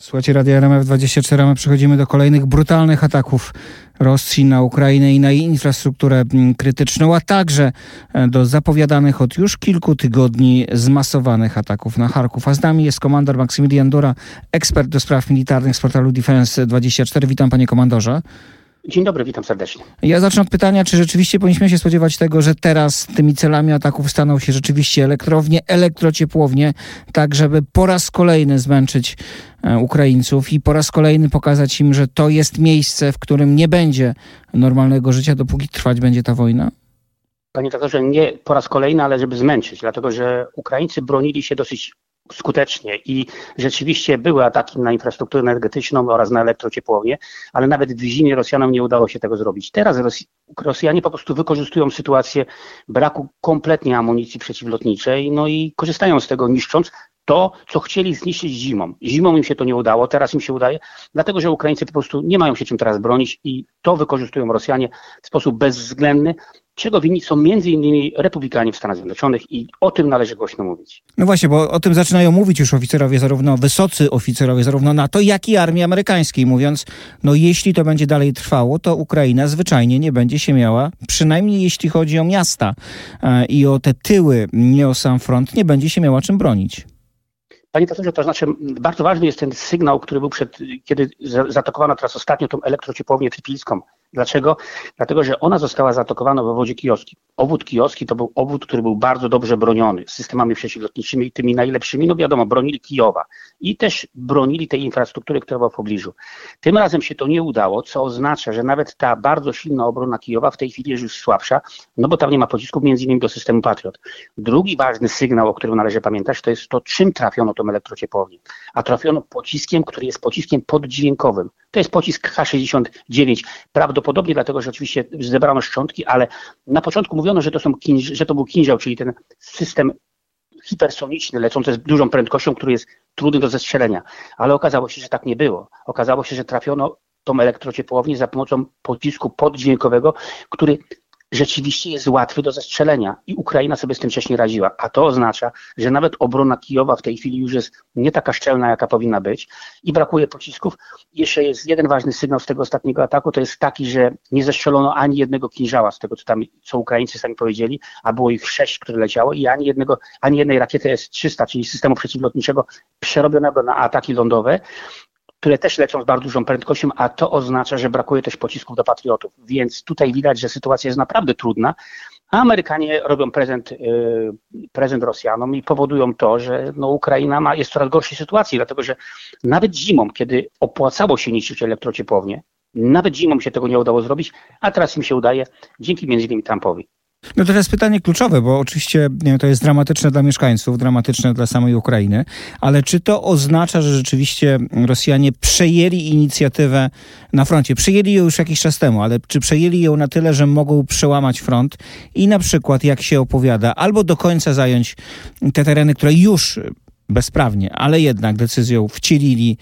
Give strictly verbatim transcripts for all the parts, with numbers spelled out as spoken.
Słuchajcie Radia R M F dwadzieścia cztery, a my przechodzimy do kolejnych brutalnych ataków Rosji na Ukrainę i na jej infrastrukturę krytyczną, a także do zapowiadanych od już kilku tygodni zmasowanych ataków na Charków. A z nami jest komandor Maksymilian Dura, ekspert do spraw militarnych z portalu Defense dwadzieścia cztery. Witam, panie komandorze. Dzień dobry, witam serdecznie. Ja zacznę od pytania, czy rzeczywiście powinniśmy się spodziewać tego, że teraz tymi celami ataków staną się rzeczywiście elektrownie, elektrociepłownie, tak żeby po raz kolejny zmęczyć Ukraińców i po raz kolejny pokazać im, że to jest miejsce, w którym nie będzie normalnego życia, dopóki trwać będzie ta wojna? Panie doktorze, nie po raz kolejny, ale żeby zmęczyć, dlatego że Ukraińcy bronili się dosyć skutecznie i rzeczywiście były ataki na infrastrukturę energetyczną oraz na elektrociepłownię, ale nawet w zimie Rosjanom nie udało się tego zrobić. Teraz Rosj- Rosjanie po prostu wykorzystują sytuację braku kompletnie amunicji przeciwlotniczej, no i korzystają z tego, niszcząc to, co chcieli zniszczyć zimą. Zimą im się to nie udało, teraz im się udaje, dlatego że Ukraińcy po prostu nie mają się czym teraz bronić i to wykorzystują Rosjanie w sposób bezwzględny, czego winni są między innymi republikanie w Stanach Zjednoczonych i o tym należy głośno mówić. No właśnie, bo o tym zaczynają mówić już oficerowie, zarówno wysocy oficerowie, zarówno NATO, jak i armii amerykańskiej, mówiąc, no jeśli to będzie dalej trwało, to Ukraina zwyczajnie nie będzie się miała, przynajmniej jeśli chodzi o miasta e, i o te tyły, nie o sam front, nie będzie się miała czym bronić. Panie profesorze, to znaczy bardzo ważny jest ten sygnał, który był przed, kiedy zaatakowano teraz ostatnio tą elektrociepłownię trypilską. Dlaczego? Dlatego, że ona została zaatakowana w obwodzie kijowskim. Obwód kijowski to był obwód, który był bardzo dobrze broniony systemami przeciwlotniczymi i tymi najlepszymi, no wiadomo, bronili Kijowa i też bronili tej infrastruktury, która była w pobliżu. Tym razem się to nie udało, co oznacza, że nawet ta bardzo silna obrona Kijowa w tej chwili jest już słabsza, no bo tam nie ma pocisków między innymi do systemu Patriot. Drugi ważny sygnał, o którym należy pamiętać, to jest to, czym trafiono tą elektrociepłownię. A trafiono pociskiem, który jest pociskiem poddźwiękowym. To jest pocisk H sześćdziesiąt dziewięć. Prawdopodobnie dlatego, że oczywiście zebrano szczątki, ale na początku mówiono, że to, są kinż- że to był kinżał, czyli ten system hipersoniczny, lecący z dużą prędkością, który jest trudny do zestrzelenia. Ale okazało się, że tak nie było. Okazało się, że trafiono tą elektrociepłownię za pomocą pocisku poddźwiękowego, który rzeczywiście jest łatwy do zestrzelenia i Ukraina sobie z tym wcześniej radziła. A to oznacza, że nawet obrona Kijowa w tej chwili już jest nie taka szczelna, jaka powinna być i brakuje pocisków. Jeszcze jest jeden ważny sygnał z tego ostatniego ataku, to jest taki, że nie zestrzelono ani jednego kinżała z tego, co tam, co Ukraińcy sami powiedzieli, a było ich sześć, które leciało i ani jednego, ani jednej rakiety S trzysta, czyli systemu przeciwlotniczego przerobionego na ataki lądowe, które też lecą z bardzo dużą prędkością, a to oznacza, że brakuje też pocisków do patriotów. Więc tutaj widać, że sytuacja jest naprawdę trudna, a Amerykanie robią prezent, yy, prezent Rosjanom i powodują to, że no, Ukraina ma, jest w coraz gorszej sytuacji, dlatego że nawet zimą, kiedy opłacało się niszczyć elektrociepłownię, nawet zimą się tego nie udało zrobić, a teraz im się udaje dzięki między innymi Trumpowi. No to jest pytanie kluczowe, bo oczywiście to jest dramatyczne dla mieszkańców, dramatyczne dla samej Ukrainy, ale czy to oznacza, że rzeczywiście Rosjanie przejęli inicjatywę na froncie? Przejęli ją już jakiś czas temu, ale czy przejęli ją na tyle, że mogą przełamać front i na przykład, jak się opowiada, albo do końca zająć te tereny, które już bezprawnie, ale jednak decyzją wcielili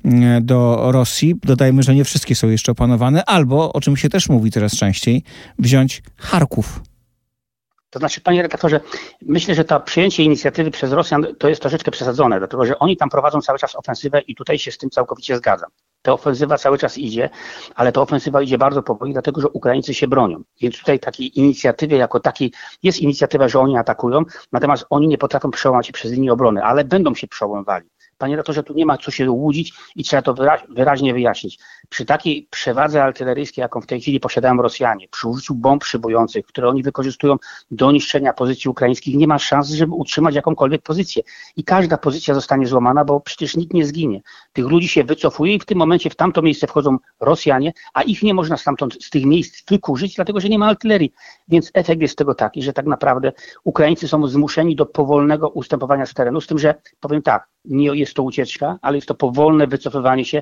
do Rosji. Dodajmy, że nie wszystkie są jeszcze opanowane, albo, o czym się też mówi coraz częściej, wziąć Charków. To znaczy, panie redaktorze, myślę, że to przyjęcie inicjatywy przez Rosjan to jest troszeczkę przesadzone, dlatego że oni tam prowadzą cały czas ofensywę i tutaj się z tym całkowicie zgadzam. Ta ofensywa cały czas idzie, ale ta ofensywa idzie bardzo powoli, dlatego że Ukraińcy się bronią. Więc tutaj takiej inicjatywy jako takiej, jest inicjatywa, że oni atakują, natomiast oni nie potrafią przełamać się przez linię obrony, ale będą się przełamywali. Panie redaktorze, tu nie ma co się łudzić i trzeba to wyra- wyraźnie wyjaśnić. Przy takiej przewadze artyleryjskiej, jaką w tej chwili posiadają Rosjanie, przy użyciu bomb szybujących, które oni wykorzystują do niszczenia pozycji ukraińskich, nie ma szans, żeby utrzymać jakąkolwiek pozycję. I każda pozycja zostanie złamana, bo przecież nikt nie zginie. Tych ludzi się wycofuje i w tym momencie w tamto miejsce wchodzą Rosjanie, a ich nie można stamtąd, z tych miejsc wykurzyć, dlatego że nie ma artylerii. Więc efekt jest tego taki, że tak naprawdę Ukraińcy są zmuszeni do powolnego ustępowania z terenu, z tym, że powiem tak, nie jest to ucieczka, ale jest to powolne wycofywanie się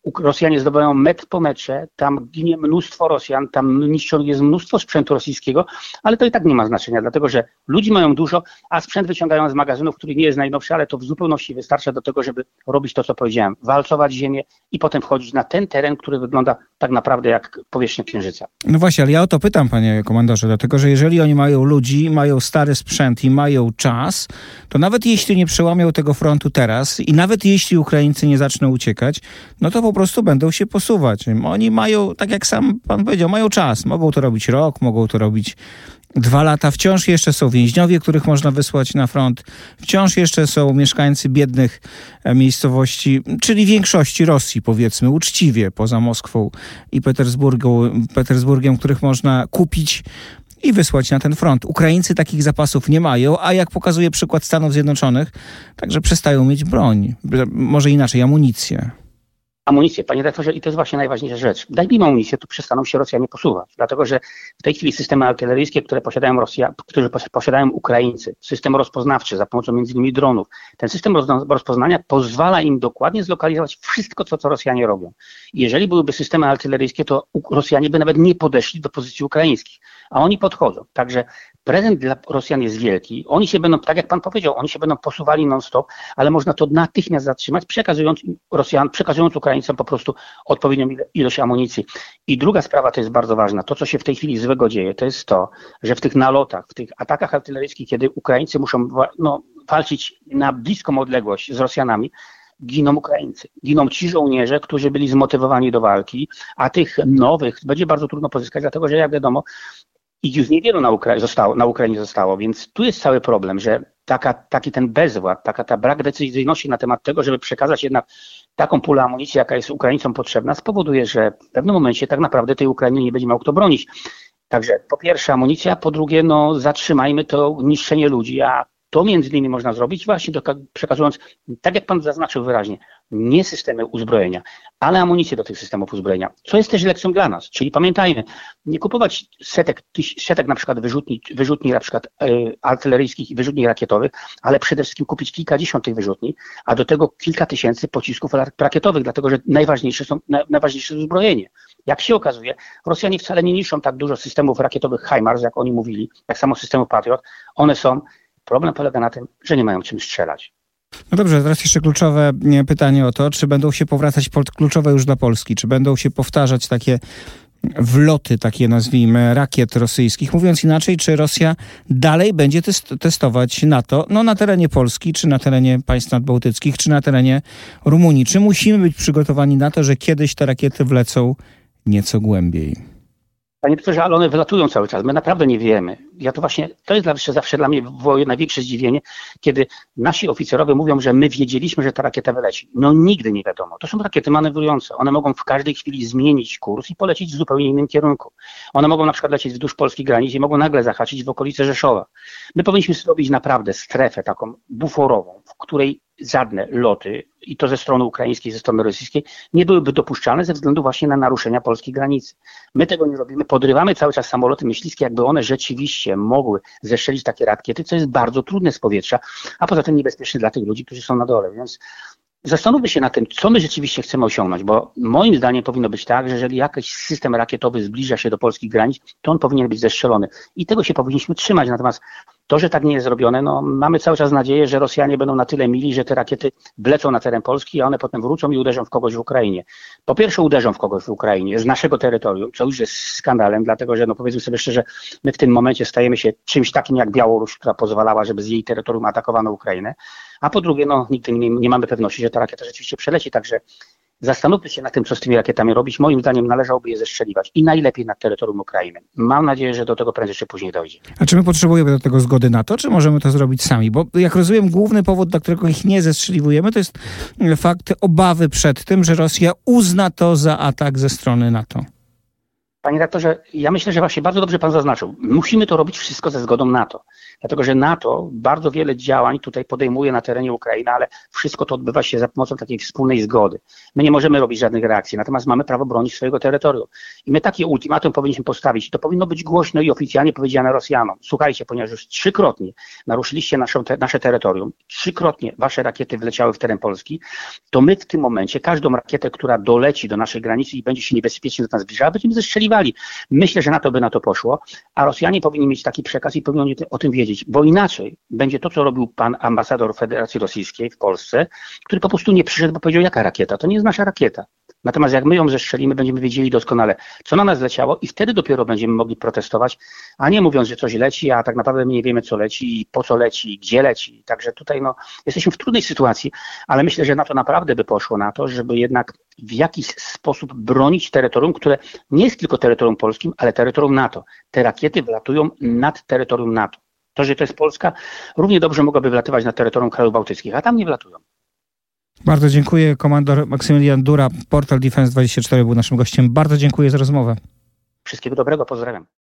Rosjanie zdobywają metr po metrze, tam ginie mnóstwo Rosjan, tam niszczone jest mnóstwo sprzętu rosyjskiego, ale to i tak nie ma znaczenia, dlatego że ludzi mają dużo, a sprzęt wyciągają z magazynów, który nie jest najnowszy, ale to w zupełności wystarcza do tego, żeby robić to, co powiedziałem, walcować ziemię i potem wchodzić na ten teren, który wygląda tak naprawdę jak powierzchnia Księżyca. No właśnie, ale ja o to pytam, panie komandorze, dlatego że jeżeli oni mają ludzi, mają stary sprzęt i mają czas, to nawet jeśli nie przełamią tego frontu teraz i nawet jeśli Ukraińcy nie zaczną uciekać, no to po prostu będą się posuwać. Oni mają, tak jak sam pan powiedział, mają czas. Mogą to robić rok, mogą to robić dwa lata. Wciąż jeszcze są więźniowie, których można wysłać na front. Wciąż jeszcze są mieszkańcy biednych miejscowości, czyli większości Rosji, powiedzmy, uczciwie, poza Moskwą i Petersburgiem, Petersburgiem, których można kupić i wysłać na ten front. Ukraińcy takich zapasów nie mają, a jak pokazuje przykład Stanów Zjednoczonych, także przestają mieć broń. Może inaczej, amunicję. Amunicję, panie redaktorze, i to jest właśnie najważniejsza rzecz. Daj mi amunicję, to przestaną się Rosjanie posuwać. Dlatego, że w tej chwili systemy artyleryjskie, które posiadają Rosja, które posiadają Ukraińcy, system rozpoznawczy za pomocą między innymi dronów, ten system rozpoznania pozwala im dokładnie zlokalizować wszystko, co, co Rosjanie robią. I jeżeli byłyby systemy artyleryjskie, to Rosjanie by nawet nie podeszli do pozycji ukraińskich, a oni podchodzą. Także prezent dla Rosjan jest wielki. Oni się będą, tak jak pan powiedział, oni się będą posuwali non-stop, ale można to natychmiast zatrzymać, przekazując Rosjan, przekazując Ukraińcom po prostu odpowiednią ilość amunicji. I druga sprawa, to jest bardzo ważna. To, co się w tej chwili złego dzieje, to jest to, że w tych nalotach, w tych atakach artyleryjskich, kiedy Ukraińcy muszą no, walczyć na bliską odległość z Rosjanami, giną Ukraińcy. Giną ci żołnierze, którzy byli zmotywowani do walki, a tych nowych będzie bardzo trudno pozyskać, dlatego że jak wiadomo, i już niewielu na, Ukra- zostało, na Ukrainie zostało, więc tu jest cały problem, że taka, taki ten bezwład, taka ta brak decyzyjności na temat tego, żeby przekazać jednak taką pulę amunicji, jaka jest Ukraińcom potrzebna, spowoduje, że w pewnym momencie tak naprawdę tej Ukrainy nie będzie miał kto bronić. Także po pierwsze amunicja, po drugie no zatrzymajmy to niszczenie ludzi, a to między innymi można zrobić właśnie przekazując, tak jak pan zaznaczył wyraźnie, nie systemy uzbrojenia, ale amunicję do tych systemów uzbrojenia, co jest też lekcją dla nas. Czyli pamiętajmy, nie kupować setek, setek na przykład wyrzutni, wyrzutni na przykład y, artyleryjskich i wyrzutni rakietowych, ale przede wszystkim kupić kilkadziesiąt tych wyrzutni, a do tego kilka tysięcy pocisków rakietowych, dlatego że najważniejsze są na, najważniejsze jest uzbrojenie. Jak się okazuje, Rosjanie wcale nie niszczą tak dużo systemów rakietowych HIMARS, jak oni mówili, jak samo systemu Patriot. One są. Problem polega na tym, że nie mają czym strzelać. No dobrze, teraz jeszcze kluczowe pytanie o to, czy będą się powracać, kluczowe już dla Polski, czy będą się powtarzać takie wloty, takie nazwijmy, rakiet rosyjskich. Mówiąc inaczej, czy Rosja dalej będzie test- testować NATO, no na terenie Polski, czy na terenie państw nadbałtyckich, czy na terenie Rumunii. Czy musimy być przygotowani na to, że kiedyś te rakiety wlecą nieco głębiej? Panie profesorze, ale one wylatują cały czas. My naprawdę nie wiemy. Ja to właśnie, to jest zawsze, zawsze dla mnie największe zdziwienie, kiedy nasi oficerowie mówią, że my wiedzieliśmy, że ta rakieta wyleci. No nigdy nie wiadomo. To są rakiety manewrujące. One mogą w każdej chwili zmienić kurs i polecieć w zupełnie innym kierunku. One mogą na przykład lecieć wzdłuż polskich granic i mogą nagle zahaczyć w okolice Rzeszowa. My powinniśmy zrobić naprawdę strefę taką buforową, w której żadne loty, i to ze strony ukraińskiej, ze strony rosyjskiej, nie byłyby dopuszczalne ze względu właśnie na naruszenia polskiej granicy. My tego nie robimy, podrywamy cały czas samoloty myśliwskie, jakby one rzeczywiście mogły zestrzelić takie rakiety, co jest bardzo trudne z powietrza, a poza tym niebezpieczne dla tych ludzi, którzy są na dole. Więc zastanówmy się nad tym, co my rzeczywiście chcemy osiągnąć, bo moim zdaniem powinno być tak, że jeżeli jakiś system rakietowy zbliża się do polskich granic, to on powinien być zestrzelony. I tego się powinniśmy trzymać. Natomiast to, że tak nie jest zrobione, no mamy cały czas nadzieję, że Rosjanie będą na tyle mili, że te rakiety wlecą na teren Polski, a one potem wrócą i uderzą w kogoś w Ukrainie. Po pierwsze uderzą w kogoś w Ukrainie z naszego terytorium, co już jest skandalem, dlatego że no powiedzmy sobie szczerze, my w tym momencie stajemy się czymś takim jak Białoruś, która pozwalała, żeby z jej terytorium atakowano Ukrainę. A po drugie, no nigdy nie, nie mamy pewności, że ta rakieta rzeczywiście przeleci, także zastanówmy się nad tym, co z tymi rakietami robić. Moim zdaniem należałoby je zestrzeliwać i najlepiej nad terytorium Ukrainy. Mam nadzieję, że do tego prędzej czy później dojdzie. A czy my potrzebujemy do tego zgody NATO, czy możemy to zrobić sami? Bo jak rozumiem, główny powód, dla którego ich nie zestrzeliwujemy, to jest fakt obawy przed tym, że Rosja uzna to za atak ze strony NATO. Panie redaktorze, ja myślę, że właśnie bardzo dobrze pan zaznaczył. Musimy to robić wszystko ze zgodą NATO. Dlatego, że NATO bardzo wiele działań tutaj podejmuje na terenie Ukrainy, ale wszystko to odbywa się za pomocą takiej wspólnej zgody. My nie możemy robić żadnych reakcji, natomiast mamy prawo bronić swojego terytorium. I my takie ultimatum powinniśmy postawić. To powinno być głośno i oficjalnie powiedziane Rosjanom. Słuchajcie, ponieważ już trzykrotnie naruszyliście naszą, te, nasze terytorium, trzykrotnie wasze rakiety wleciały w teren Polski, to my w tym momencie każdą rakietę, która doleci do naszej granicy i będzie się niebezpiecznie do nas zbliżała, będziemy zestrzeliwali. Myślę, że NATO by na to poszło, a Rosjanie powinni mieć taki przekaz i powinni o tym wiedzieć, bo inaczej będzie to, co robił pan ambasador Federacji Rosyjskiej w Polsce, który po prostu nie przyszedł, bo powiedział, jaka rakieta? To nie jest nasza rakieta. Natomiast jak my ją zestrzelimy, będziemy wiedzieli doskonale, co na nas leciało i wtedy dopiero będziemy mogli protestować, a nie mówiąc, że coś leci, a tak naprawdę my nie wiemy, co leci i po co leci i gdzie leci. Także tutaj no, jesteśmy w trudnej sytuacji, ale myślę, że na to naprawdę by poszło na to, żeby jednak w jakiś sposób bronić terytorium, które nie jest tylko terytorium polskim, ale terytorium NATO. Te rakiety wlatują nad terytorium NATO. To, że to jest Polska, równie dobrze mogłaby wlatywać na terytorium krajów bałtyckich, a tam nie wlatują. Bardzo dziękuję. Komandor Maksymilian Dura, portal Defense dwadzieścia cztery był naszym gościem. Bardzo dziękuję za rozmowę. Wszystkiego dobrego, pozdrawiam.